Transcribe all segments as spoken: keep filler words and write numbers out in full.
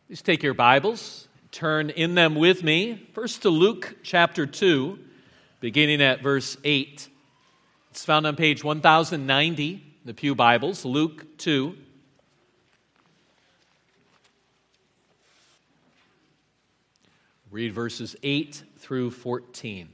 Please take your Bibles, turn in them with me, first to Luke chapter two, beginning at verse eight. It's found on page one thousand ninety in the Pew Bibles, Luke two. Read verses eight through fourteen.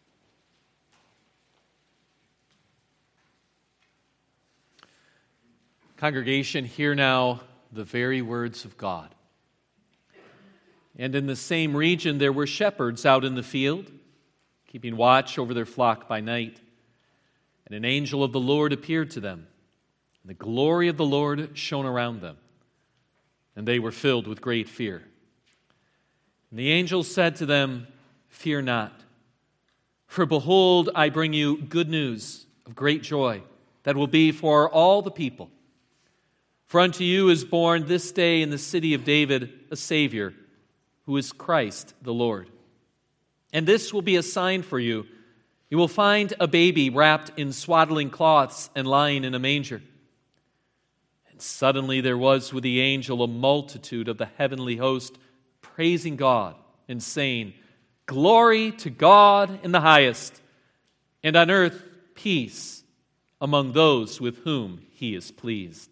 Congregation, hear now the very words of God. And in the same region there were shepherds out in the field, keeping watch over their flock by night. And an angel of the Lord appeared to them, and the glory of the Lord shone around them, and they were filled with great fear. And the angel said to them, "Fear not, for behold, I bring you good news of great joy that will be for all the people. For unto you is born this day in the city of David a Savior, who is Christ the Lord. And this will be a sign for you. You will find a baby wrapped in swaddling cloths and lying in a manger." And suddenly there was with the angel a multitude of the heavenly host, praising God and saying, "Glory to God in the highest, and on earth peace among those with whom he is pleased."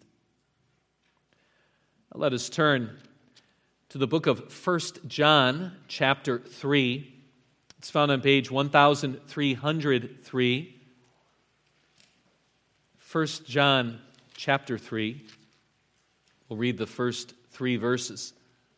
Now let us turn to the book of First John, chapter three. It's found on page one thousand three hundred three. First John, chapter three. We'll read the first three verses.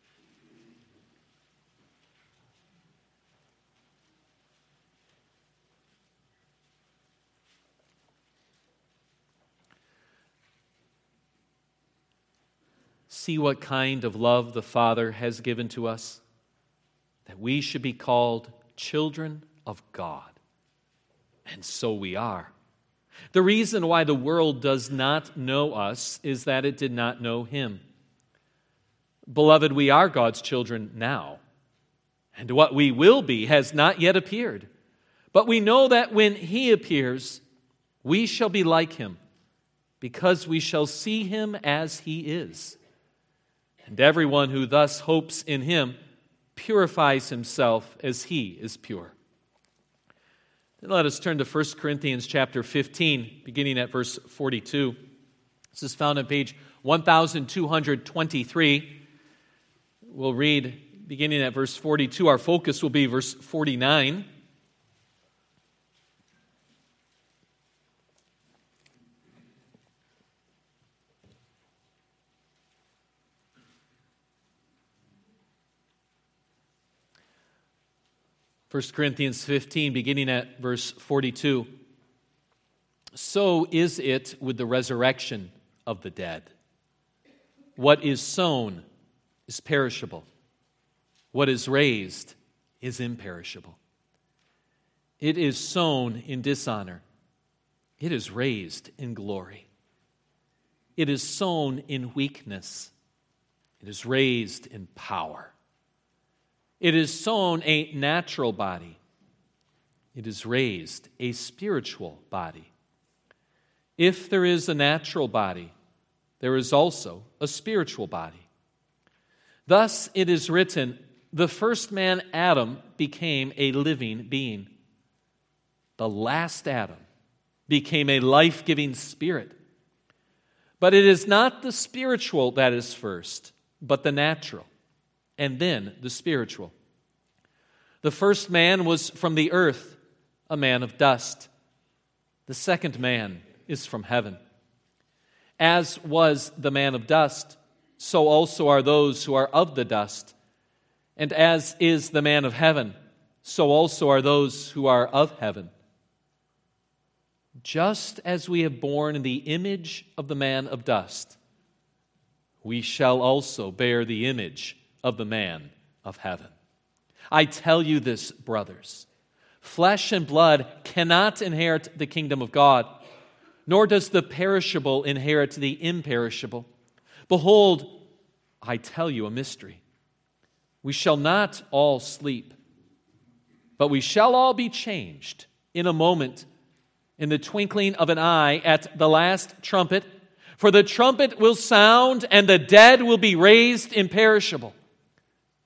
See what kind of love the Father has given to us, that we should be called children of God. And so we are. The reason why the world does not know us is that it did not know Him. Beloved, we are God's children now, and what we will be has not yet appeared. But we know that when He appears, we shall be like Him, because we shall see Him as He is. And everyone who thus hopes in Him purifies himself as He is pure. Then let us turn to First Corinthians chapter fifteen, beginning at verse forty-two. This is found on page one thousand two hundred twenty-three. We'll read beginning at verse forty-two. Our focus will be verse forty-nine. First Corinthians fifteen, beginning at verse forty-two. So is it with the resurrection of the dead. What is sown is perishable. What is raised is imperishable. It is sown in dishonor. It is raised in glory. It is sown in weakness. It is raised in power. It is sown a natural body. It is raised a spiritual body. If there is a natural body, there is also a spiritual body. Thus it is written, the first man, Adam, became a living being. The last Adam became a life-giving spirit. But it is not the spiritual that is first, but the natural, and then the spiritual. The first man was from the earth, a man of dust. The second man is from heaven. As was the man of dust, so also are those who are of the dust. And as is the man of heaven, so also are those who are of heaven. Just as we have borne the image of the man of dust, we shall also bear the image of the man of heaven. I tell you this, brothers, flesh and blood cannot inherit the kingdom of God, nor does the perishable inherit the imperishable. Behold, I tell you a mystery. We shall not all sleep, but we shall all be changed in a moment, in the twinkling of an eye, at the last trumpet. For the trumpet will sound, and the dead will be raised imperishable,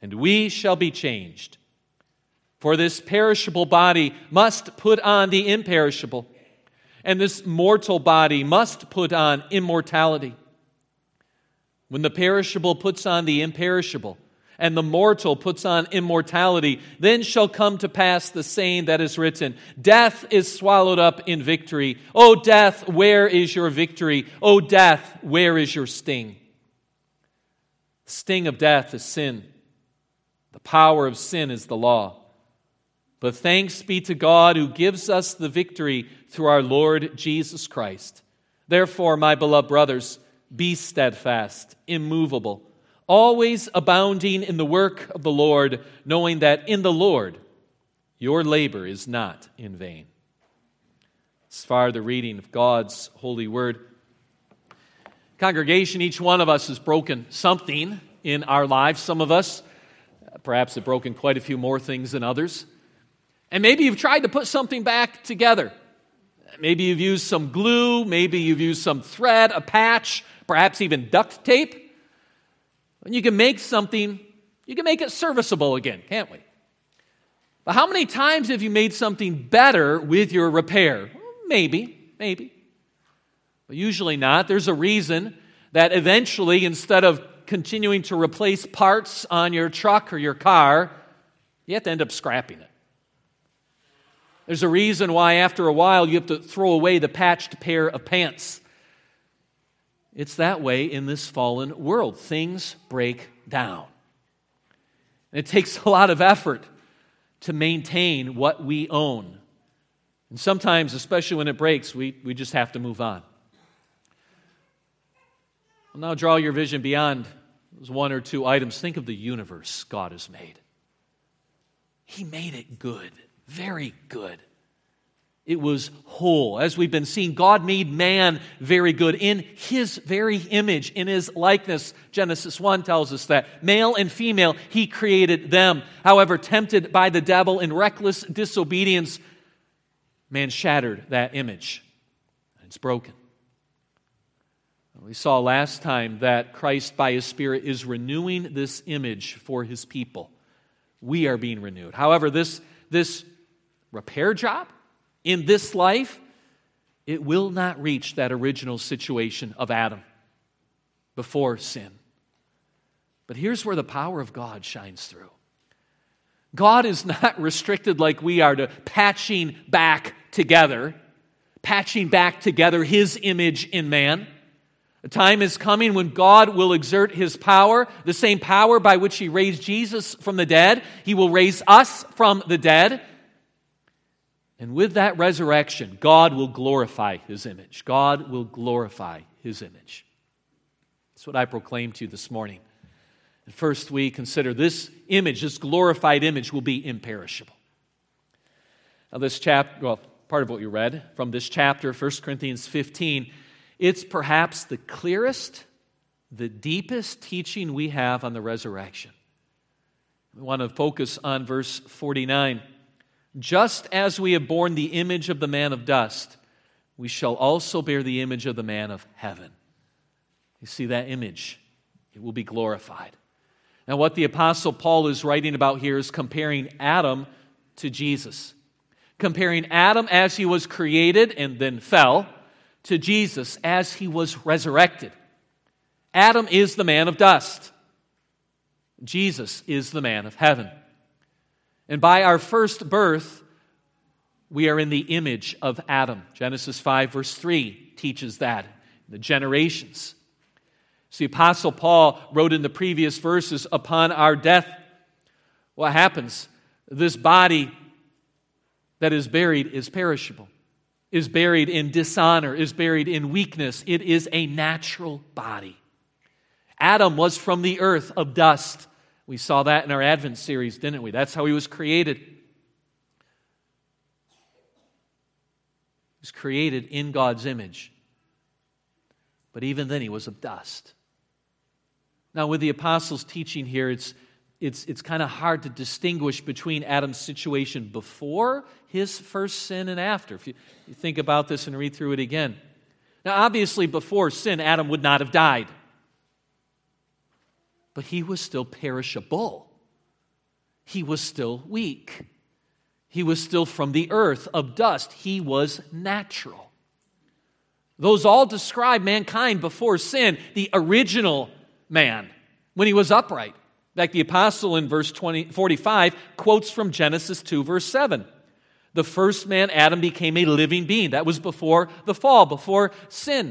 and we shall be changed. For this perishable body must put on the imperishable, and this mortal body must put on immortality. When the perishable puts on the imperishable, and the mortal puts on immortality, then shall come to pass the saying that is written, Death is swallowed up in victory. O death, where is your victory? O death, where is your sting? The sting of death is sin. The power of sin is the law. But thanks be to God who gives us the victory through our Lord Jesus Christ. Therefore, my beloved brothers, be steadfast, immovable, always abounding in the work of the Lord, knowing that in the Lord your labor is not in vain. As far the reading of God's holy word. Congregation, each one of us has broken something in our lives. Some of us perhaps have broken quite a few more things than others. And maybe you've tried to put something back together. Maybe you've used some glue, maybe you've used some thread, a patch, perhaps even duct tape. And you can make something, you can make it serviceable again, can't we? But how many times have you made something better with your repair? Well, maybe, maybe. But usually not. There's a reason that eventually, instead of continuing to replace parts on your truck or your car, you have to end up scrapping it. There's a reason why after a while you have to throw away the patched pair of pants. It's that way in this fallen world. Things break down. And it takes a lot of effort to maintain what we own. And sometimes, especially when it breaks, we, we just have to move on. Well, now draw your vision beyond those one or two items. Think of the universe God has made. He made it good. Very good. It was whole. As we've been seeing, God made man very good in His very image, in His likeness. Genesis one tells us that. Male and female, He created them. However, tempted by the devil in reckless disobedience, man shattered that image. It's broken. We saw last time that Christ, by His Spirit, is renewing this image for His people. We are being renewed. However, this, this repair job in this life, it will not reach that original situation of Adam before sin. But here's where the power of God shines through. God is not restricted like we are to patching back together, patching back together His image in man. A time is coming when God will exert His power, the same power by which He raised Jesus from the dead. He will raise us from the dead. And with that resurrection, God will glorify His image. God will glorify His image. That's what I proclaim to you this morning. And first, we consider this image, this glorified image, will be imperishable. Now, this chapter, well, part of what you read from this chapter, First Corinthians fifteen, it's perhaps the clearest, the deepest teaching we have on the resurrection. We want to focus on verse forty-nine. Just as we have borne the image of the man of dust, we shall also bear the image of the man of heaven. You see that image? It will be glorified. Now, what the Apostle Paul is writing about here is comparing Adam to Jesus. Comparing Adam as he was created and then fell to Jesus as he was resurrected. Adam is the man of dust. Jesus is the man of heaven. And by our first birth, we are in the image of Adam. Genesis five verse three teaches that. The generations. So the Apostle Paul wrote in the previous verses, upon our death, what happens? This body that is buried is perishable, is buried in dishonor, is buried in weakness. It is a natural body. Adam was from the earth of dust. We saw that in our Advent series, didn't we? That's how he was created. He was created in God's image. But even then, he was of dust. Now, with the apostles' teaching here, it's, it's, it's kind of hard to distinguish between Adam's situation before his first sin and after. If you, you think about this and read through it again. Now, obviously, before sin, Adam would not have died. But he was still perishable. he was still weak. He was still from the earth, of dust. He was natural. Those all describe mankind before sin, the original man, when he was upright. In fact, the apostle in verse twenty, forty-five quotes from Genesis two, verse seven. The first man, Adam, became a living being. That was before the fall, before sin.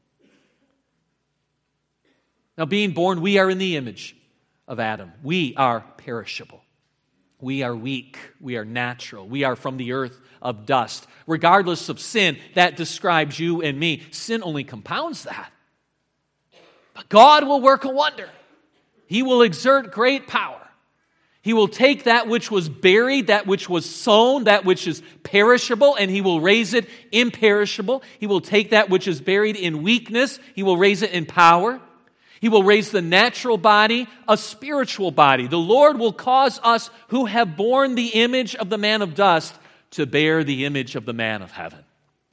Now, being born, we are in the image of Adam. We are perishable. We are weak. We are natural. We are from the earth of dust. Regardless of sin, that describes you and me. Sin only compounds that. But God will work a wonder. He will exert great power. He will take that which was buried, that which was sown, that which is perishable, and He will raise it imperishable. He will take that which is buried in weakness. He will raise it in power. He will raise the natural body, a spiritual body. The Lord will cause us who have borne the image of the man of dust to bear the image of the man of heaven.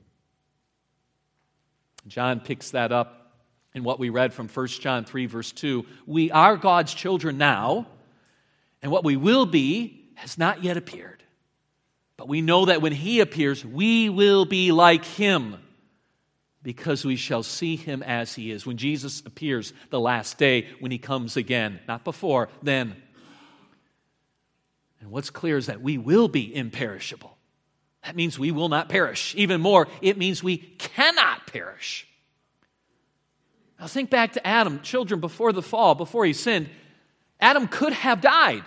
John picks that up in what we read from First John three, verse two. We are God's children now, and what we will be has not yet appeared. But we know that when He appears, we will be like Him, because we shall see Him as He is. When Jesus appears the last day, when He comes again, not before, then. And what's clear is that we will be imperishable. That means we will not perish. Even more, it means we cannot perish. Now think back to Adam, children before the fall, before he sinned. Adam could have died.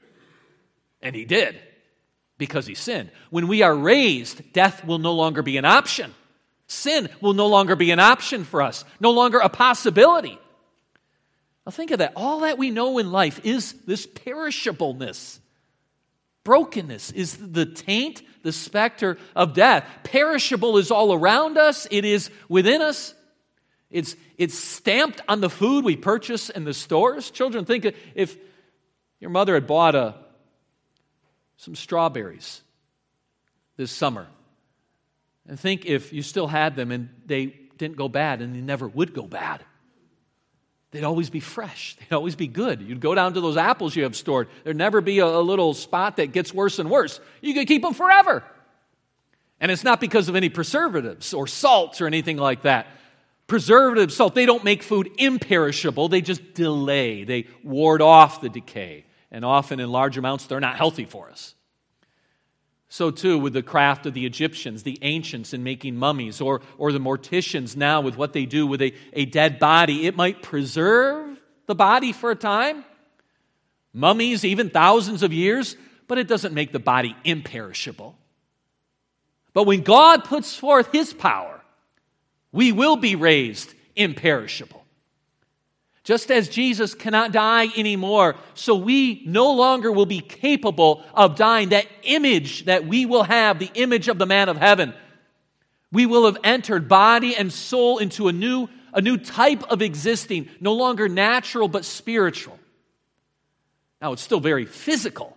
And he did, because he sinned. When we are raised, death will no longer be an option. Sin will no longer be an option for us, no longer a possibility. Now think of that. All that we know in life is this perishableness. Brokenness is the taint, the specter of death. Perishable is all around us. It is within us. It's, it's stamped on the food we purchase in the stores. Children, think of if your mother had bought a, some strawberries this summer. And think if you still had them and they didn't go bad, and they never would go bad. They'd always be fresh. They'd always be good. You'd go down to those apples you have stored. There'd never be a, a little spot that gets worse and worse. You could keep them forever. And it's not because of any preservatives or salts or anything like that. Preservatives, salt, they don't make food imperishable. They just delay. They ward off the decay. And often in large amounts, they're not healthy for us. So too with the craft of the Egyptians, the ancients in making mummies, or, or the morticians now with what they do with a, a dead body. It might preserve the body for a time, mummies even thousands of years, but it doesn't make the body imperishable. But when God puts forth His power, we will be raised imperishable. Just as Jesus cannot die anymore, so we no longer will be capable of dying. That image that we will have, the image of the man of heaven, we will have entered body and soul into a new, a new type of existing, no longer natural but spiritual. Now, it's still very physical.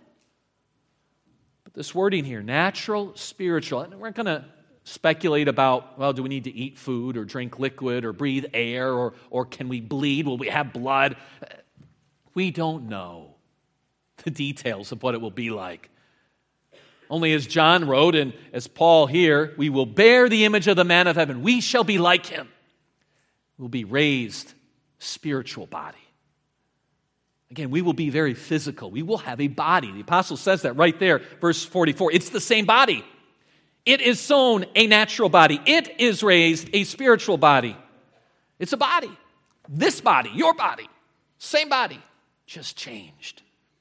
But this wording here, natural, spiritual, and we're going to speculate about, well, do we need to eat food or drink liquid or breathe air, or, or can we bleed? Will we have blood? We don't know the details of what it will be like. Only as John wrote, and as Paul here, we will bear the image of the man of heaven. We shall be like Him. We'll be raised spiritual body. Again, we will be very physical. We will have a body. The apostle says that right there, verse forty-four. It's the same body. It is sown a natural body. It is raised a spiritual body. It's a body. This body, your body, same body, just changed.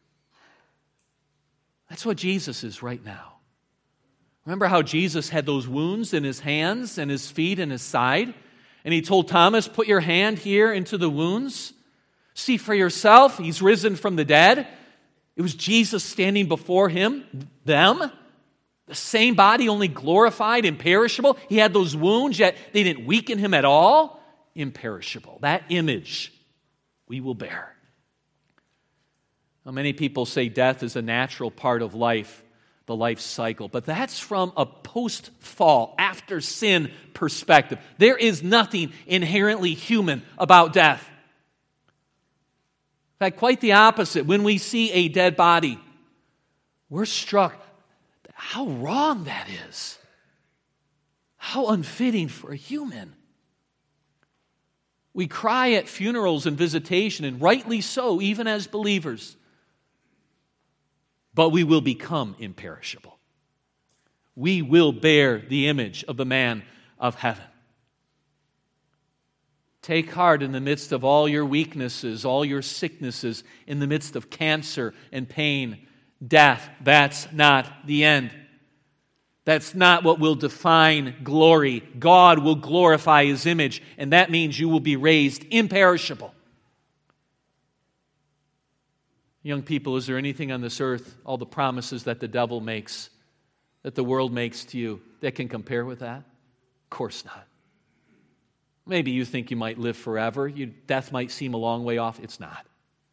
That's what Jesus is right now. Remember how Jesus had those wounds in His hands and His feet and His side? And He told Thomas, put your hand here into the wounds. See for yourself, He's risen from the dead. It was Jesus standing before him, them. The same body, only glorified, imperishable. He had those wounds, yet they didn't weaken Him at all. Imperishable. That image we will bear. Now, many people say death is a natural part of life, the life cycle, but that's from a post-fall, after sin perspective. There is nothing inherently human about death. In fact, quite the opposite. When we see a dead body, we're struck how wrong that is. How unfitting for a human. We cry at funerals and visitation, and rightly so, even as believers. But we will become imperishable. We will bear the image of the man of heaven. Take heart in the midst of all your weaknesses, all your sicknesses, in the midst of cancer and pain, death. That's not the end. That's not what will define glory. God will glorify His image, and that means you will be raised imperishable. Young people, is there anything on this earth, all the promises that the devil makes, that the world makes to you, that can compare with that? Of course not. Maybe you think you might live forever. You, death might seem a long way off. It's not.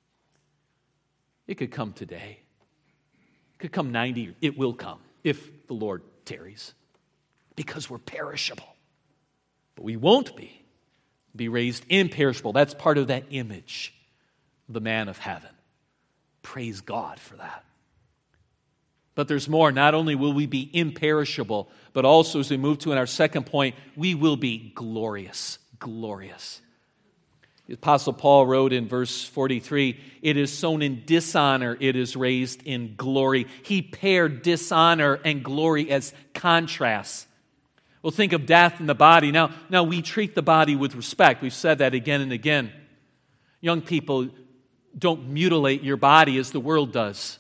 It could come today. It could come ninety. It will come if the Lord tarries. Because we're perishable. But we won't be. Be raised imperishable. That's part of that image of the man of heaven. Praise God for that. But there's more. Not only will we be imperishable, but also as we move to in our second point, we will be glorious. Glorious. The Apostle Paul wrote in verse forty-three, it is sown in dishonor, it is raised in glory. He paired dishonor and glory as contrasts. Well, think of death in the body. Now, now we treat the body with respect. We've said that again and again. Young people, don't mutilate your body as the world does.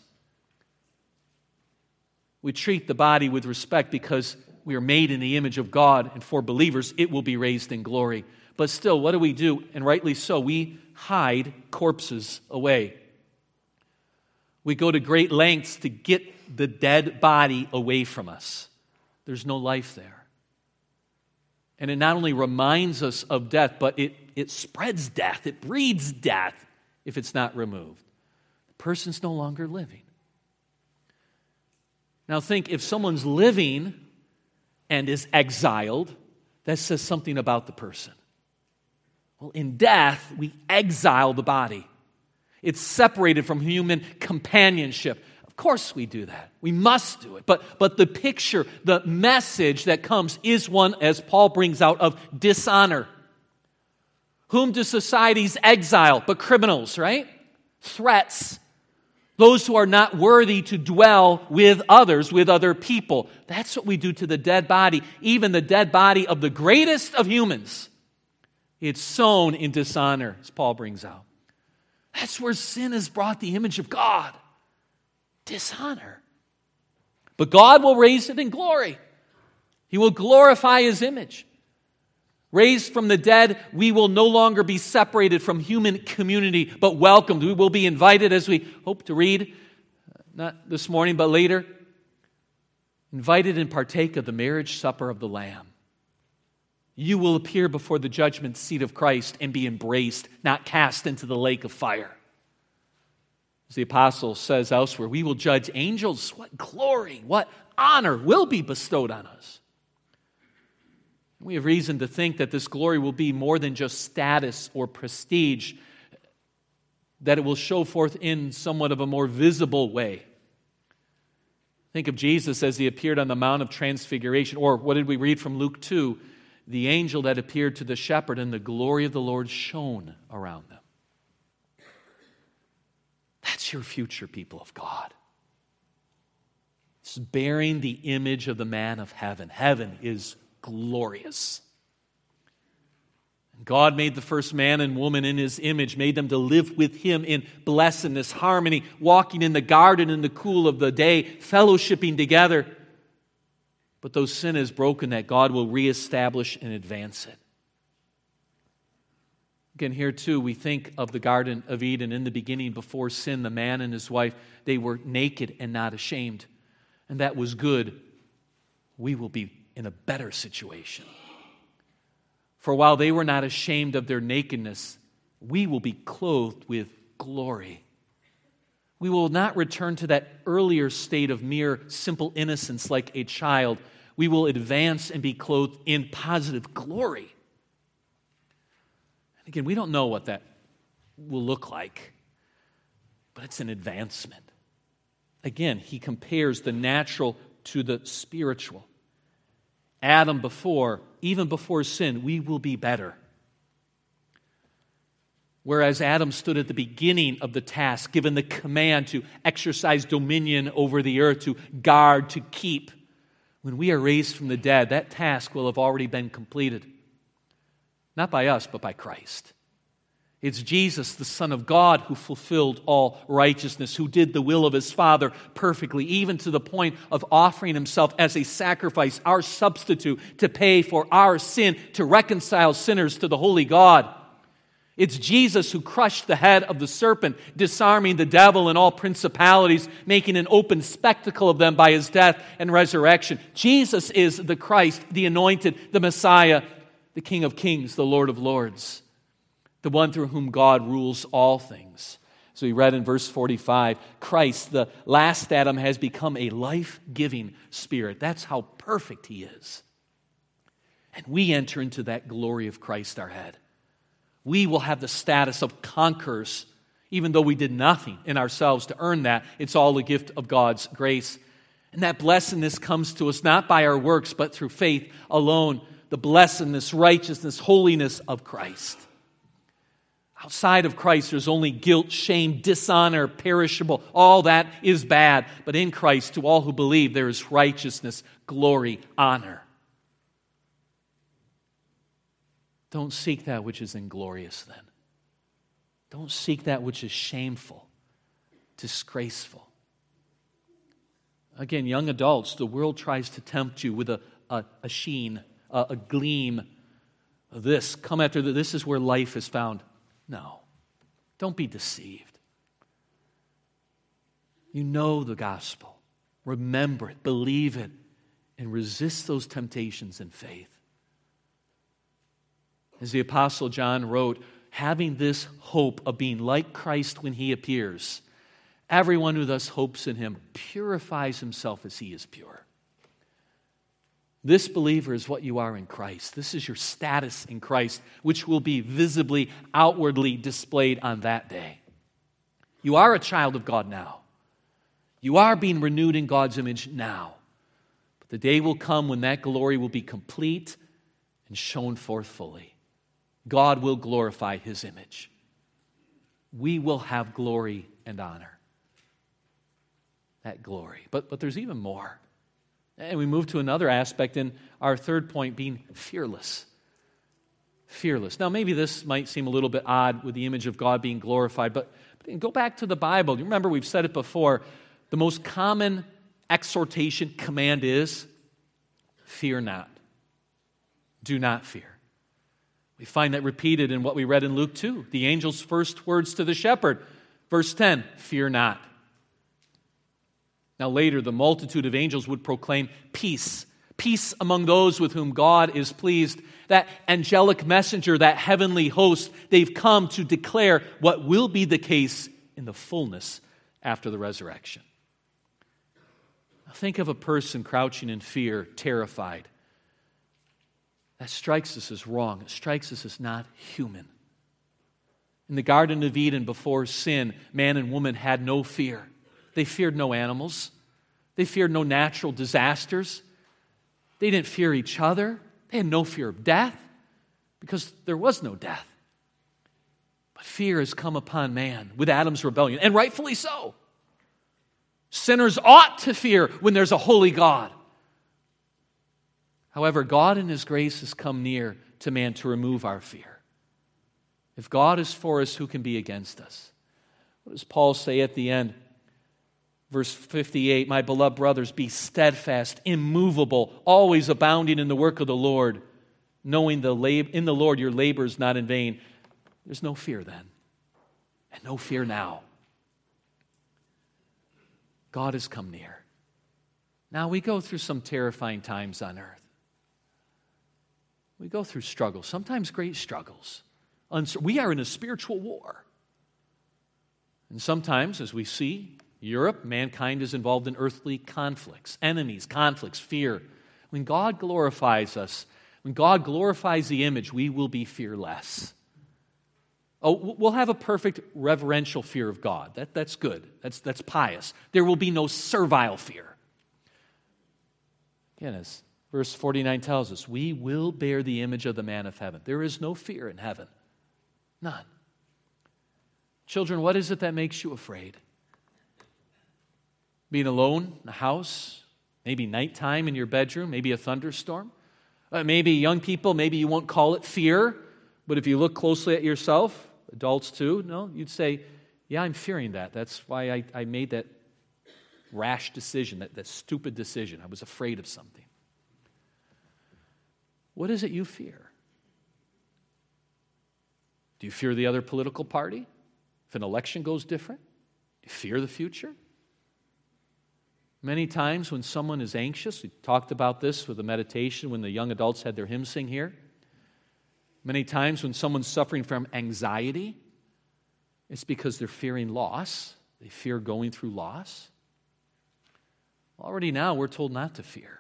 We treat the body with respect because we are made in the image of God, and for believers, it will be raised in glory. But still, what do we do? And rightly so, we hide corpses away. We go to great lengths to get the dead body away from us. There's no life there. And it not only reminds us of death, but it, it spreads death. It breeds death if it's not removed. The person's no longer living. Now think, if someone's living and is exiled, that says something about the person. Well, in death, we exile the body. It's separated from human companionship. Of course we do that. We must do it. But, but the picture, the message that comes is one, as Paul brings out, of dishonor. Whom do societies exile? But criminals, right? Threats. Those who are not worthy to dwell with others, with other people. That's what we do to the dead body, even the dead body of the greatest of humans. It's sown in dishonor, as Paul brings out. That's where sin has brought the image of God. Dishonor. But God will raise it in glory. He will glorify His image. Raised from the dead, we will no longer be separated from human community, but welcomed. We will be invited, as we hope to read, not this morning, but later, invited and partake of the marriage supper of the Lamb. You will appear before the judgment seat of Christ and be embraced, not cast into the lake of fire. As the apostle says elsewhere, we will judge angels. What glory, what honor will be bestowed on us. We have reason to think that this glory will be more than just status or prestige, that it will show forth in somewhat of a more visible way. Think of Jesus as He appeared on the Mount of Transfiguration, or what did we read from Luke two? The angel that appeared to the shepherd, and the glory of the Lord shone around them. That's your future, people of God. It's bearing the image of the man of heaven. Heaven is glorious. God made the first man and woman in His image, made them to live with Him in blessedness, harmony, walking in the garden in the cool of the day, fellowshipping together. But though sin is broken, that God will reestablish and advance it. Again, here too, we think of the Garden of Eden. In the beginning, before sin, the man and his wife, they were naked and not ashamed. And that was good. We will be in a better situation. For while they were not ashamed of their nakedness, we will be clothed with glory. We will not return to that earlier state of mere simple innocence like a child. We will advance and be clothed in positive glory. And again, we don't know what that will look like, but it's an advancement. Again, he compares the natural to the spiritual. Adam before, even before sin, we will be better. Whereas Adam stood at the beginning of the task, given the command to exercise dominion over the earth, to guard, to keep. When we are raised from the dead, that task will have already been completed. Not by us, but by Christ. It's Jesus, the Son of God, who fulfilled all righteousness, who did the will of his Father perfectly, even to the point of offering himself as a sacrifice, our substitute, to pay for our sin, to reconcile sinners to the holy God. It's Jesus who crushed the head of the serpent, disarming the devil and all principalities, making an open spectacle of them by his death and resurrection. Jesus is the Christ, the anointed, the Messiah, the King of kings, the Lord of lords, the one through whom God rules all things. So we read in verse forty-five, Christ, the last Adam, has become a life-giving Spirit. That's how perfect he is. And we enter into that glory of Christ, our head. We will have the status of conquerors, even though we did nothing in ourselves to earn that. It's all a gift of God's grace. And that blessedness comes to us not by our works, but through faith alone. The blessedness, righteousness, holiness of Christ. Outside of Christ, there's only guilt, shame, dishonor, perishable. All that is bad. But in Christ, to all who believe, there is righteousness, glory, honor. Don't seek that which is inglorious then. Don't seek that which is shameful, disgraceful. Again, young adults, the world tries to tempt you with a, a, a sheen, a, a gleam of this. Come after the, this is where life is found. No, don't be deceived. You know the gospel. Remember it, believe it, and resist those temptations in faith. As the Apostle John wrote, having this hope of being like Christ when he appears, everyone who thus hopes in him purifies himself as he is pure. This, believer, is what you are in Christ. This is your status in Christ, which will be visibly, outwardly displayed on that day. You are a child of God now. You are being renewed in God's image now. But the day will come when that glory will be complete and shown forth fully. God will glorify his image. We will have glory and honor. That glory. But, but there's even more. And we move to another aspect in our third point, being fearless. Fearless. Now, maybe this might seem a little bit odd with the image of God being glorified, but, but go back to the Bible. You remember, we've said it before. The most common exhortation, command is, fear not. Do not fear. We find that repeated in what we read in Luke two. The angel's first words to the shepherd. Verse ten, fear not. Now later, the multitude of angels would proclaim peace. Peace among those with whom God is pleased. That angelic messenger, that heavenly host, they've come to declare what will be the case in the fullness after the resurrection. Now think of a person crouching in fear, terrified. That strikes us as wrong. It strikes us as not human. In the Garden of Eden, before sin, man and woman had no fear. They feared no animals. They feared no natural disasters. They didn't fear each other. They had no fear of death because there was no death. But fear has come upon man with Adam's rebellion, and rightfully so. Sinners ought to fear when there's a holy God. However, God in his grace has come near to man to remove our fear. If God is for us, who can be against us? What does Paul say at the end? Verse fifty-eight, my beloved brothers, be steadfast, immovable, always abounding in the work of the Lord, knowing the lab- in the Lord your labor is not in vain. There's no fear then, and no fear now. God has come near. Now we go through some terrifying times on earth. We go through struggles, sometimes great struggles. We are in a spiritual war. And sometimes, as we see, Europe, mankind is involved in earthly conflicts, enemies, conflicts, fear. When God glorifies us, when God glorifies the image, we will be fearless. Oh, we'll have a perfect reverential fear of God. That, that's good. That's, that's pious. There will be no servile fear. Again, as verse forty-nine tells us, we will bear the image of the man of heaven. There is no fear in heaven. None. Children, what is it that makes you afraid? Being alone in a house, maybe nighttime in your bedroom, maybe a thunderstorm. Uh, maybe young people, maybe you won't call it fear, but if you look closely at yourself, adults too, no, you'd say, yeah, I'm fearing that. That's why I, I made that rash decision, that, that stupid decision. I was afraid of something. What is it you fear? Do you fear the other political party? If an election goes different? Do you fear the future? Many times when someone is anxious, we talked about this with the meditation when the young adults had their hymn sing here. Many times when someone's suffering from anxiety, it's because they're fearing loss. They fear going through loss. Already now we're told not to fear.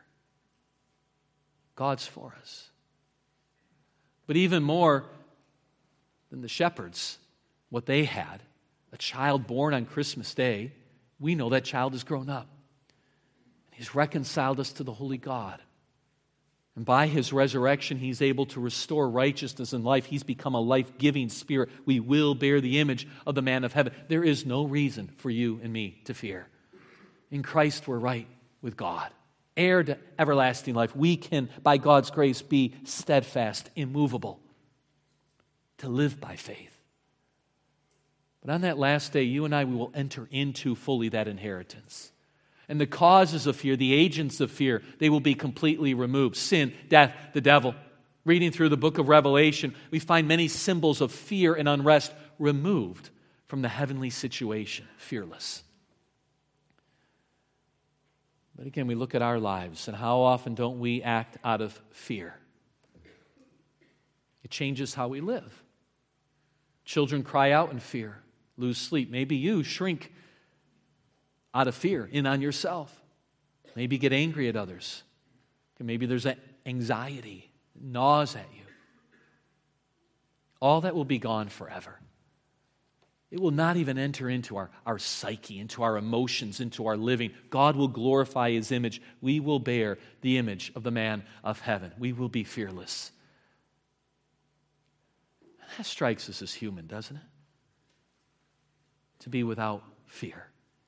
God's for us. But even more than the shepherds, what they had, a child born on Christmas Day, we know that child has grown up. And he's reconciled us to the holy God. And by his resurrection, he's able to restore righteousness and life. He's become a life-giving spirit. We will bear the image of the man of heaven. There is no reason for you and me to fear. In Christ, we're right with God. Heir to everlasting life. We can, by God's grace, be steadfast, immovable, to live by faith. But on that last day, you and I, we will enter into fully that inheritance. And the causes of fear, the agents of fear, they will be completely removed. Sin, death, the devil. Reading through the book of Revelation, we find many symbols of fear and unrest removed from the heavenly situation, fearless. But again, we look at our lives, and how often don't we act out of fear? It changes how we live. Children cry out in fear, lose sleep. Maybe you shrink out of fear, in on yourself. Maybe get angry at others. Maybe there's that anxiety, gnaws at you. All that will be gone forever. It will not even enter into our, our psyche, into our emotions, into our living. God will glorify his image. We will bear the image of the man of heaven. We will be fearless. That strikes us as human, doesn't it? To be without fear.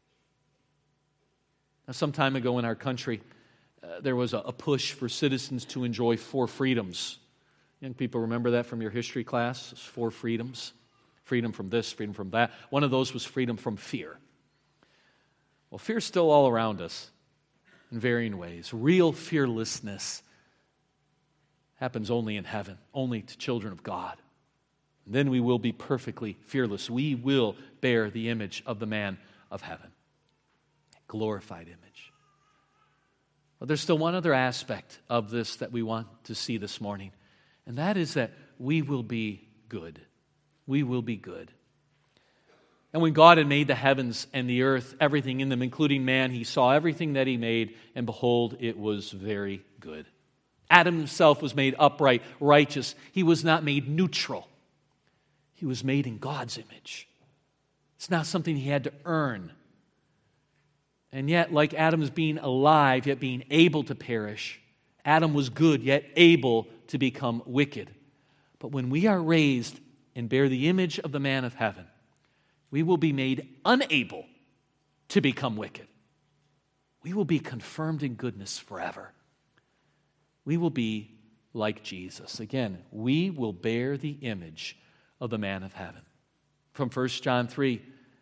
Now, some time ago in our country, uh, there was a, a push for citizens to enjoy four freedoms. Young people remember that from your history class? It's four freedoms. Freedom from this, freedom from that. One of those was freedom from fear. Well, fear's still all around us in varying ways. Real fearlessness happens only in heaven, only to children of God. And then we will be perfectly fearless. We will bear the image of the man of heaven. Glorified image. But there's still one other aspect of this that we want to see this morning, and that is that we will be good. We will be good. And when God had made the heavens and the earth, everything in them, including man, he saw everything that he made, and behold, it was very good. Adam himself was made upright, righteous. He was not made neutral. He was made in God's image. It's not something he had to earn. And yet, like Adam's being alive, yet being able to perish, Adam was good, yet able to become wicked. But when we are raised and bear the image of the man of heaven, we will be made unable to become wicked. We will be confirmed in goodness forever. We will be like Jesus. Again, we will bear the image of the man of heaven. From First John three,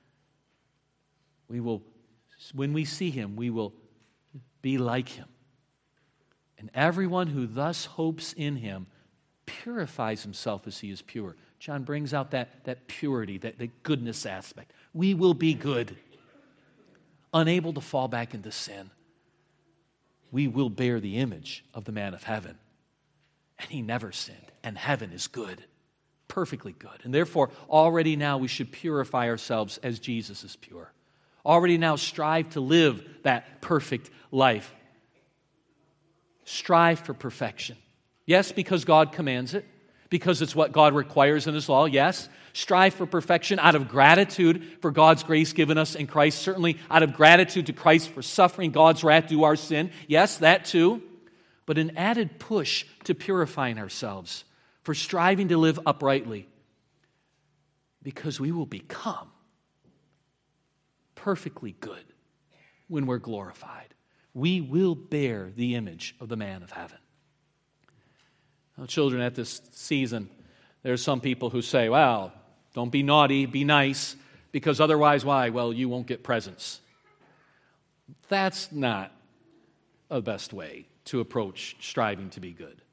we will, when we see him, we will be like him. And everyone who thus hopes in him purifies himself as he is pure. John brings out that, that purity, that, that goodness aspect. We will be good, unable to fall back into sin. We will bear the image of the man of heaven. And he never sinned. And heaven is good, perfectly good. And therefore, already now we should purify ourselves as Jesus is pure. Already now strive to live that perfect life. Strive for perfection. Yes, because God commands it. because it's what God requires in His law, yes. Strive for perfection out of gratitude for God's grace given us in Christ, certainly out of gratitude to Christ for suffering God's wrath due our sin. Yes, that too. But an added push to purifying ourselves, for striving to live uprightly, because we will become perfectly good when we're glorified. We will bear the image of the man of heaven. Now, children, at this season, there are some people who say, well, don't be naughty, be nice, because otherwise, why? Well, you won't get presents. That's not the best way to approach striving to be good.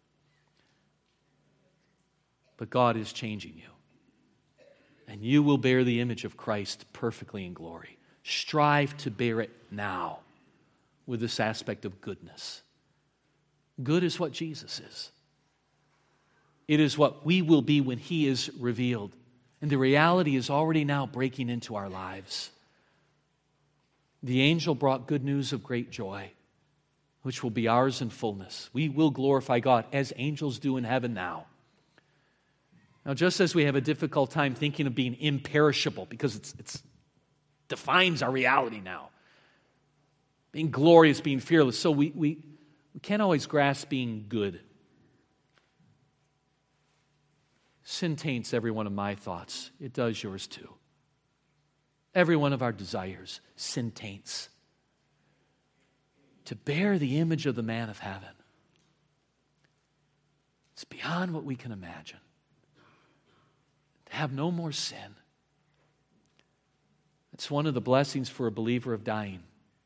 But God is changing you. And you will bear the image of Christ perfectly in glory. Strive to bear it now with this aspect of goodness. Good is what Jesus is. It is what we will be when He is revealed. And the reality is already now breaking into our lives. The angel brought good news of great joy, which will be ours in fullness. We will glorify God as angels do in heaven now. Now, just as we have a difficult time thinking of being imperishable, because it's, it's defines our reality now, being glorious, being fearless, so we, we, we can't always grasp being good. Sin taints every one of my thoughts. It does yours too. Every one of our desires, sin taints. To bear the image of the man of heaven, it's beyond what we can imagine. To have no more sin. It's one of the blessings for a believer of dying.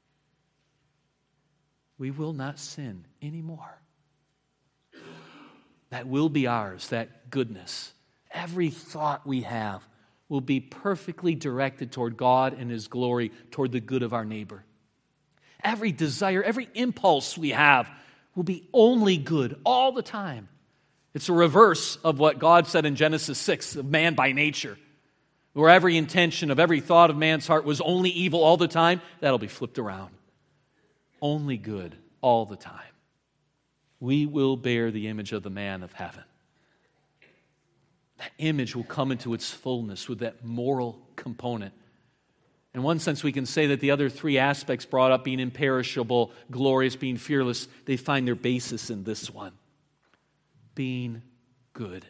We will not sin anymore. That will be ours, that goodness. Every thought we have will be perfectly directed toward God and His glory, toward the good of our neighbor. Every desire, every impulse we have will be only good all the time. It's a reverse of what God said in Genesis six, of man by nature, where every intention of every thought of man's heart was only evil all the time. That'll be flipped around. Only good all the time. We will bear the image of the man of heaven. That image will come into its fullness with that moral component. In one sense, we can say that the other three aspects brought up, being imperishable, glorious, being fearless, they find their basis in this one. Being good.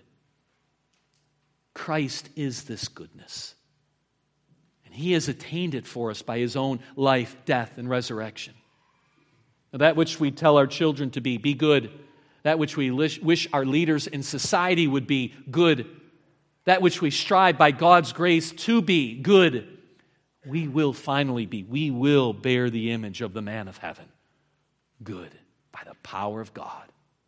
Christ is this goodness. And He has attained it for us by His own life, death, and resurrection. Now, that which we tell our children to be, be good. That which we wish our leaders in society would be, good. That which we strive by God's grace to be, good. We will finally be. We will bear the image of the man of heaven. Good. By the power of God.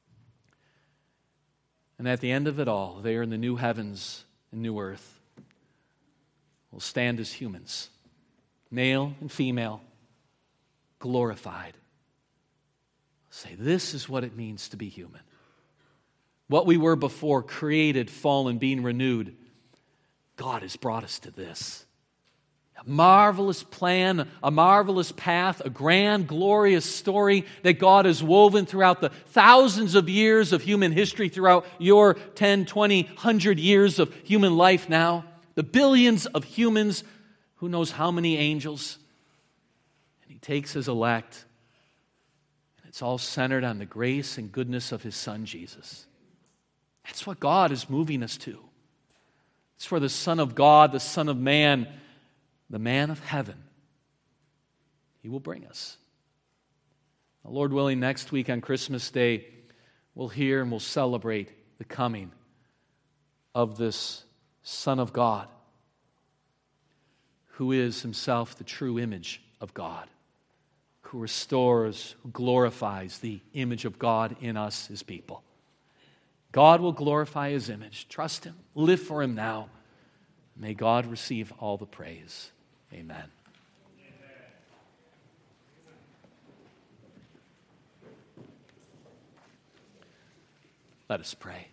And at the end of it all, there in the new heavens and new earth, we'll stand as humans, male and female, glorified. Say, this is what it means to be human. What we were before, created, fallen, being renewed, God has brought us to this. A marvelous plan, a marvelous path, a grand, glorious story that God has woven throughout the thousands of years of human history, throughout your ten, twenty, one hundred years of human life now. The billions of humans, who knows how many angels. And He takes His elect. It's all centered on the grace and goodness of His Son, Jesus. That's what God is moving us to. It's where the Son of God, the Son of Man, the man of heaven, He will bring us. Now, Lord willing, next week on Christmas Day, we'll hear and we'll celebrate the coming of this Son of God, who is Himself the true image of God, who restores, who glorifies the image of God in us, His people. God will glorify His image. Trust Him. Live for Him now. May God receive all the praise. Amen. Let us pray.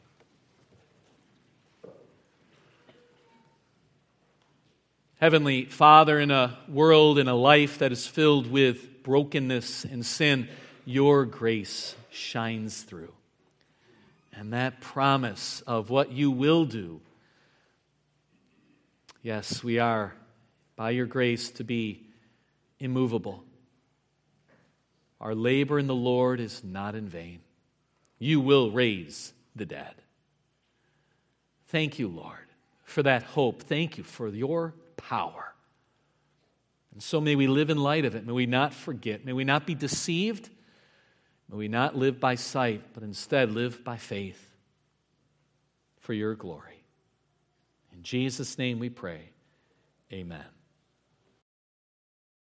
Heavenly Father, in a world, in a life that is filled with brokenness and sin, Your grace shines through. and that promise of what you will do. Yes, we are, by your grace, to be immovable. Our labor in the Lord is not in vain. You will raise the dead. Thank you, Lord, for that hope. Thank you for your power. And so may we live in light of it. May we not forget. May we not be deceived. May we not live by sight, but instead live by faith for your glory. In Jesus' name we pray. Amen.